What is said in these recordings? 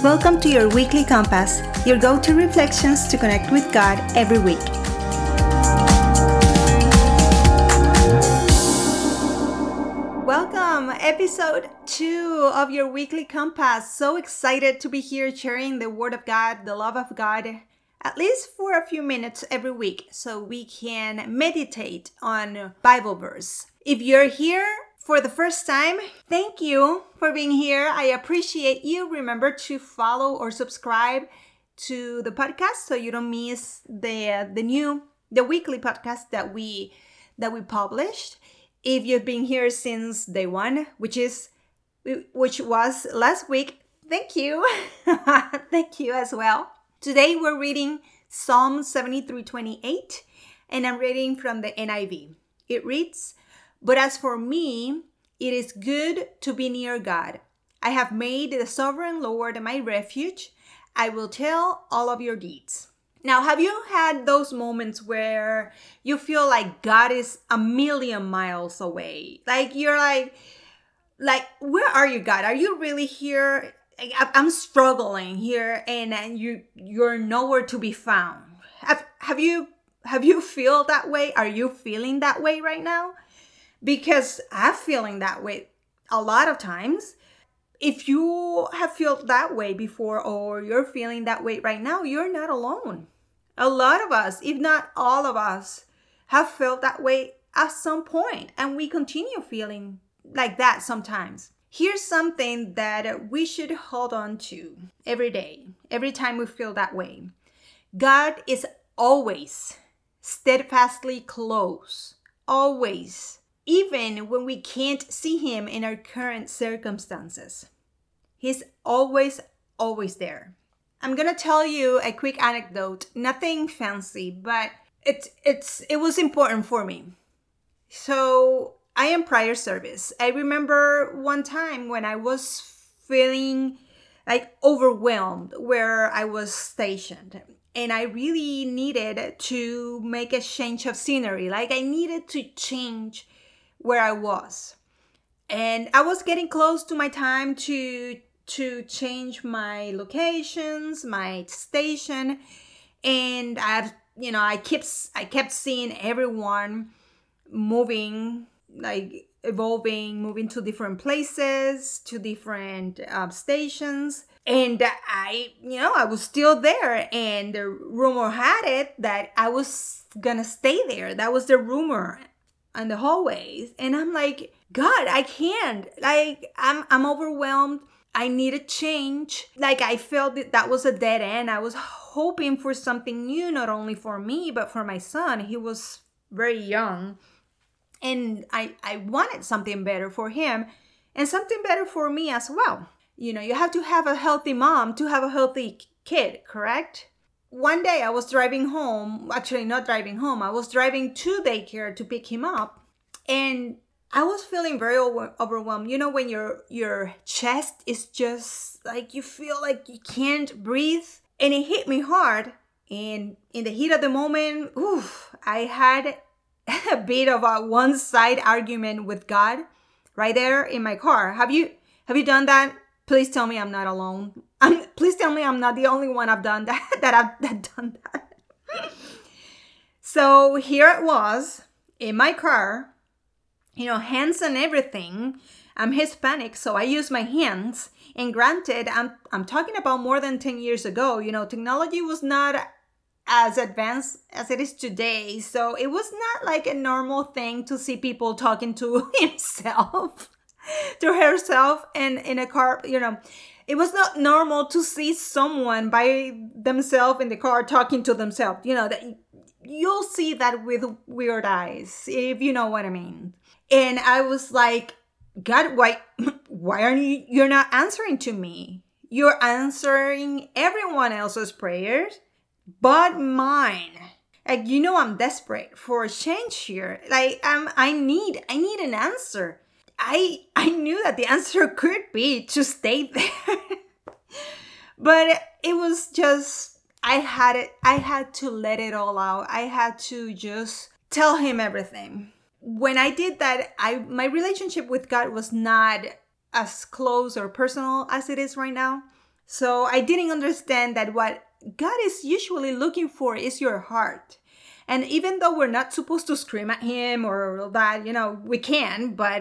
Welcome to your weekly compass, your go-to reflections to connect with God every week. Welcome, episode 2 of your weekly compass. So excited to be here sharing the Word of God, the love of God, at least for a few minutes every week so we can meditate on Bible verse. If you're here for the first time, thank you for being here. I appreciate you. Remember to follow or subscribe to the podcast so you don't miss the weekly podcast that we published. If you've been here since day one, which was last week, thank you. Thank you as well. Today we're reading Psalm 73:28, and I'm reading from the NIV. It reads, "But as for me, it is good to be near God. I have made the sovereign Lord my refuge. I will tell all of your deeds." Now, have you had those moments where you feel like God is a million miles away? Like you're like, where are you, God? Are you really here? I'm struggling here, and you're nowhere to be found. Have you feel that way? Are you feeling that way right now? Because I'm feeling that way a lot of times. If you have felt that way before or you're feeling that way right now, you're not alone. A lot of us, if not all of us, have felt that way at some point, and we continue feeling like that sometimes. Here's something that we should hold on to every day, every time we feel that way. God is always steadfastly close, always, even when we can't see him in our current circumstances. He's always there. I'm gonna tell you a quick anecdote, nothing fancy, but it was important for me. So I am prayer service. I remember one time when I was feeling like overwhelmed where I was stationed, and I really needed to make a change of scenery. Like I needed to change where I was, and I was getting close to my time to change my locations, my station, and I kept seeing everyone moving, like evolving, moving to different places, to different stations. And I was still there, and the rumor had it that I was gonna stay there. That was the rumor on the hallways. And I'm like, God, I can't. Like, I'm overwhelmed. I need a change. Like, I felt that was a dead end. I was hoping for something new, not only for me, but for my son. He was very young. And I wanted something better for him and something better for me as well. You have to have a healthy mom to have a healthy kid, correct? One day I was driving home, actually not driving home, I was driving to daycare to pick him up, and I was feeling very overwhelmed. You know, when your chest is just like, you feel like you can't breathe, and it hit me hard. And in the heat of the moment, I had a bit of a one-side argument with God right there in my car. Have you done that? Please tell me I'm not alone. Please tell me I'm not the only one I've done that. I've done that. So here it was in my car, hands and everything. I'm Hispanic, so I use my hands. And granted, I'm talking about more than 10 years ago. Technology was not as advanced as it is today. So it was not like a normal thing to see people talking to himself, to herself, and in a car, It was not normal to see someone by themselves in the car talking to themselves. That you'll see that with weird eyes, if you know what I mean. And I was like, God, why aren't you're not answering to me? You're answering everyone else's prayers, but mine. Like, I'm desperate for a change here. Like, I need an answer. I knew that the answer could be to stay there. But it was just, I had to let it all out. I had to just tell him everything. When I did that, my relationship with God was not as close or personal as it is right now. So I didn't understand that what God is usually looking for is your heart. And even though we're not supposed to scream at him or that, we can, but,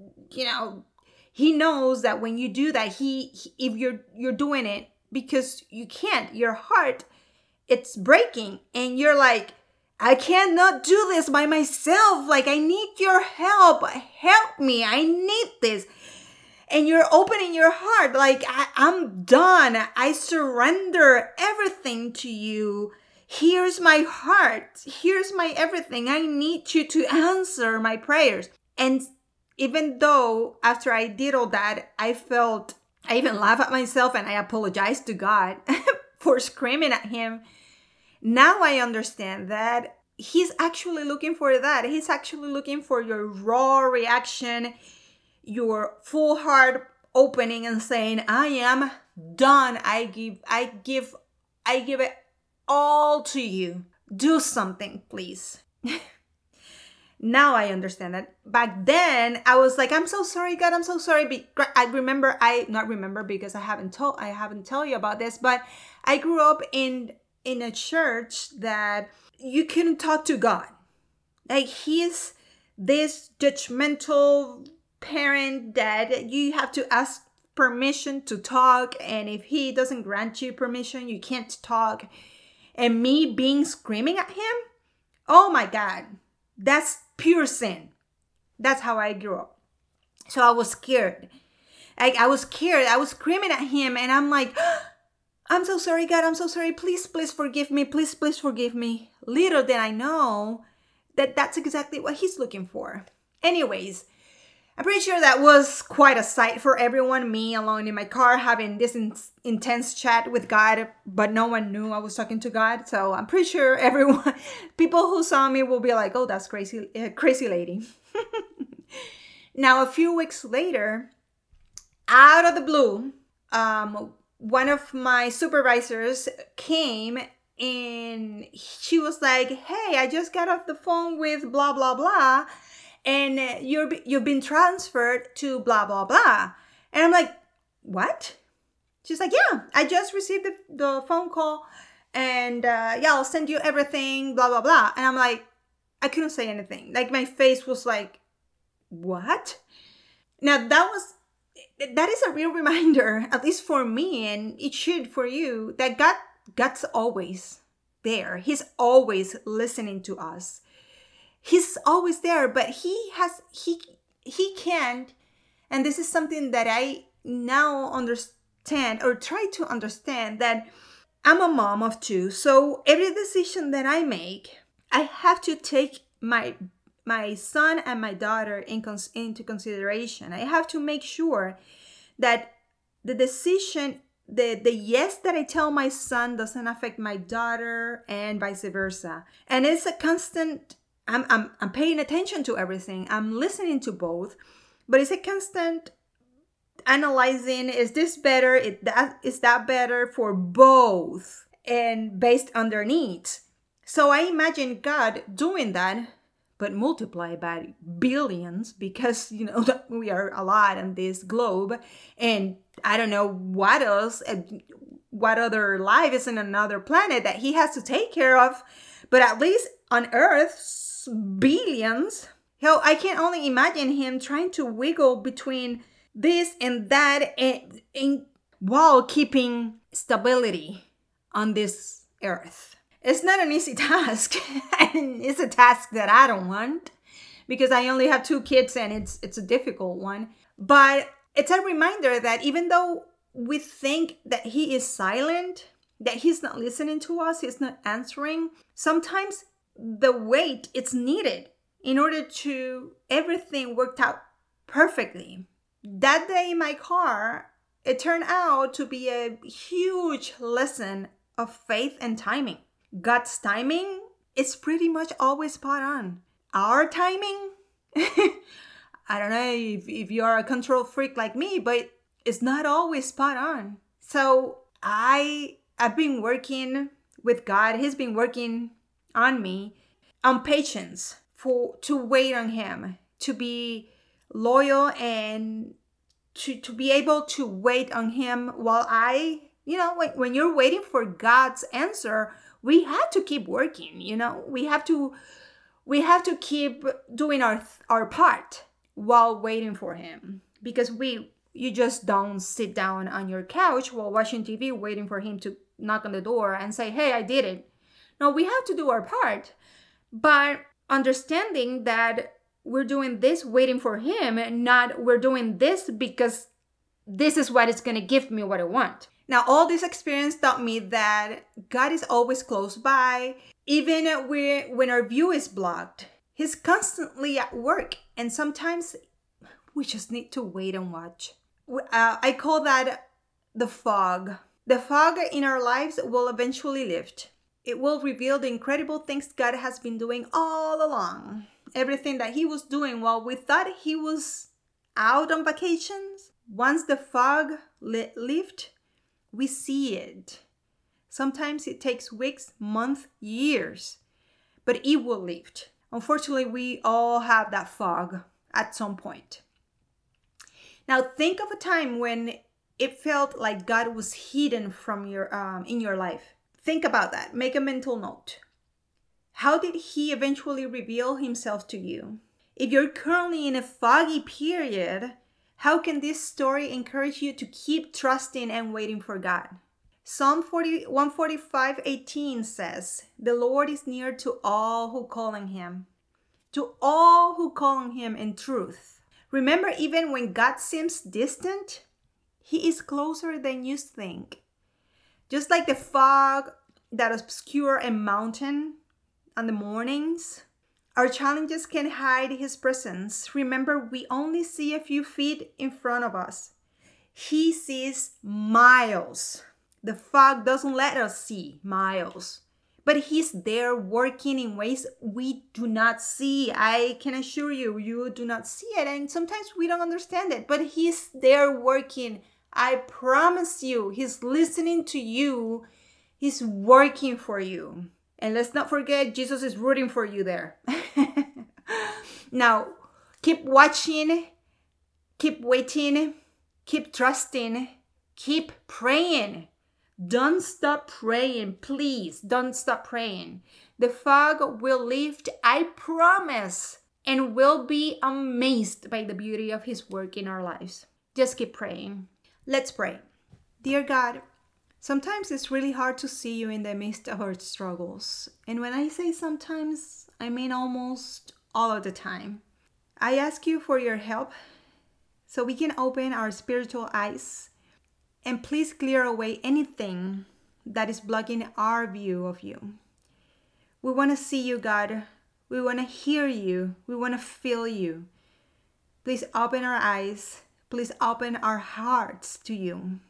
he knows that when you do that, if you're doing it because you can't, your heart, it's breaking. And you're like, I cannot do this by myself. Like, I need your help. Help me. I need this. And you're opening your heart. Like, I'm done. I surrender everything to you. Here's my heart. Here's my everything. I need you to answer my prayers. And even though after I did all that, I even laughed at myself and I apologized to God for screaming at him. Now I understand that he's actually looking for that. He's actually looking for your raw reaction, your full heart opening and saying, I am done. I give it all to you. Do something, please. Now I understand that. Back then, I was like, I'm so sorry, God, I'm so sorry. Not remember because I haven't told you about this, but I grew up in a church that you couldn't talk to God. Like, he's this judgmental parent that you have to ask permission to talk, and if he doesn't grant you permission, you can't talk. And me being screaming at him, oh my God, that's pure sin. That's how I grew up. So I was scared. I was scared. I was screaming at him, and I'm like, I'm so sorry, God. I'm so sorry. Please, please forgive me. Please, please forgive me. Little did I know that that's exactly what he's looking for. Anyways, I'm pretty sure that was quite a sight for everyone. Me alone in my car having this intense chat with God, but no one knew I was talking to God. So I'm pretty sure people who saw me will be like, oh, that's crazy lady. Now, a few weeks later, out of the blue, one of my supervisors came and she was like, hey, I just got off the phone with blah, blah, blah. And you've been transferred to blah, blah, blah. And I'm like, what? She's like, yeah, I just received the phone call. And I'll send you everything, blah, blah, blah. And I'm like, I couldn't say anything. Like, my face was like, what? Now, that is a real reminder, at least for me, and it should for you, that God's always there. He's always listening to us. He's always there, but he can't, and this is something that I now understand or try to understand, that I'm a mom of two, so every decision that I make, I have to take my son and my daughter into consideration. I have to make sure that the decision, the yes that I tell my son doesn't affect my daughter and vice versa. And it's a constant, I'm paying attention to everything. I'm listening to both, but it's a constant analyzing, is this better? Is that better for both? And based on their needs. So I imagine God doing that, but multiply by billions, because, we are a lot on this globe. And I don't know what else, what other life is in another planet that he has to take care of. But at least on Earth, billions. Hell, I can only imagine him trying to wiggle between this and that and while keeping stability on this Earth. It's not an easy task, and it's a task that I don't want because I only have 2 kids and it's a difficult one. But it's a reminder that even though we think that he is silent, that he's not listening to us, he's not answering, sometimes the wait is needed in order to everything worked out perfectly. That day in my car, it turned out to be a huge lesson of faith and timing. God's timing is pretty much always spot on. Our timing, I don't know if you're a control freak like me, but it's not always spot on. So I've been working with God. He's been working on me on patience to wait on him, to be loyal and to be able to wait on him while I when you're waiting for God's answer, we have to keep working, we have to keep doing our part while waiting for him, because you just don't sit down on your couch while watching TV waiting for him to knock on the door and say, hey, I did it. No, we have to do our part, but understanding that we're doing this waiting for him, and not we're doing this because this is what is going to give me what I want. Now, all this experience taught me that God is always close by, even when our view is blocked. He's constantly at work, and sometimes we just need to wait and watch. I call that the fog. The fog in our lives will eventually lift. It will reveal the incredible things God has been doing all along. Everything that he was doing while we thought he was out on vacations. Once the fog lifts, we see it. Sometimes it takes weeks, months, years, but it will lift. Unfortunately, we all have that fog at some point. Now, think of a time when it felt like God was hidden from in your life. Think about that. Make a mental note. How did he eventually reveal himself to you? If you're currently in a foggy period, how can this story encourage you to keep trusting and waiting for God? Psalm 145:18 says, "The Lord is near to all who call on him, to all who call on him in truth." Remember, even when God seems distant, he is closer than you think. Just like the fog that obscures a mountain on the mornings, our challenges can hide his presence. Remember, we only see a few feet in front of us. He sees miles. The fog doesn't let us see miles, but he's there working in ways we do not see. I can assure you, you do not see it, and sometimes we don't understand it, but he's there working. I promise you, he's listening to you. He's working for you. And let's not forget, Jesus is rooting for you there. Now, keep watching, keep waiting, keep trusting, keep praying. Don't stop praying, please. Don't stop praying. The fog will lift, I promise, and we'll be amazed by the beauty of his work in our lives. Just keep praying. Let's pray. Dear God, sometimes it's really hard to see you in the midst of our struggles. And when I say sometimes, I mean almost all of the time. I ask you for your help so we can open our spiritual eyes, and please clear away anything that is blocking our view of you. We want to see you, God. We want to hear you. We want to feel you. Please open our eyes. Please open our hearts to you.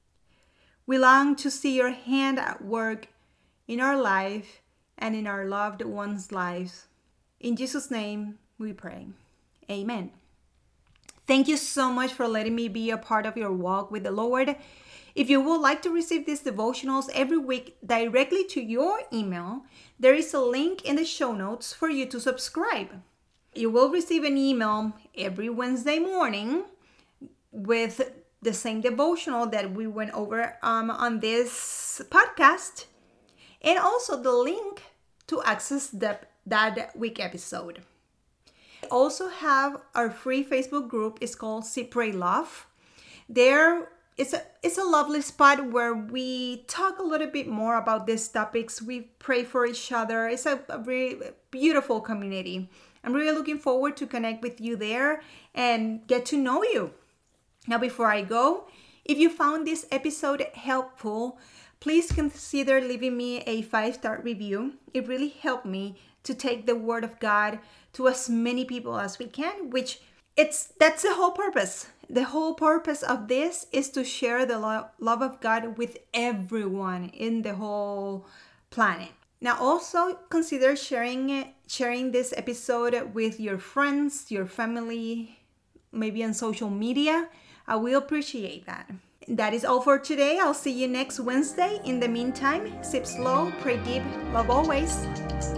We long to see your hand at work in our life and in our loved ones' lives. In Jesus' name we pray. Amen. Thank you so much for letting me be a part of your walk with the Lord. If you would like to receive these devotionals every week directly to your email, there is a link in the show notes for you to subscribe. You will receive an email every Wednesday morning with the same devotional that we went over on this podcast, and also the link to access that week episode. We also have our free Facebook group. It's called Sip, Pray, Love. There, it's a lovely spot where we talk a little bit more about these topics. We pray for each other. It's a really beautiful community. I'm really looking forward to connect with you there and get to know you. Now, before I go, if you found this episode helpful, please consider leaving me a 5-star review. It really helped me to take the word of God to as many people as we can, that's the whole purpose. The whole purpose of this is to share the love of God with everyone in the whole planet. Now, also consider sharing this episode with your friends, your family, maybe on social media. I will appreciate that. That is all for today. I'll see you next Wednesday. In the meantime, sip slow, pray deep, love always.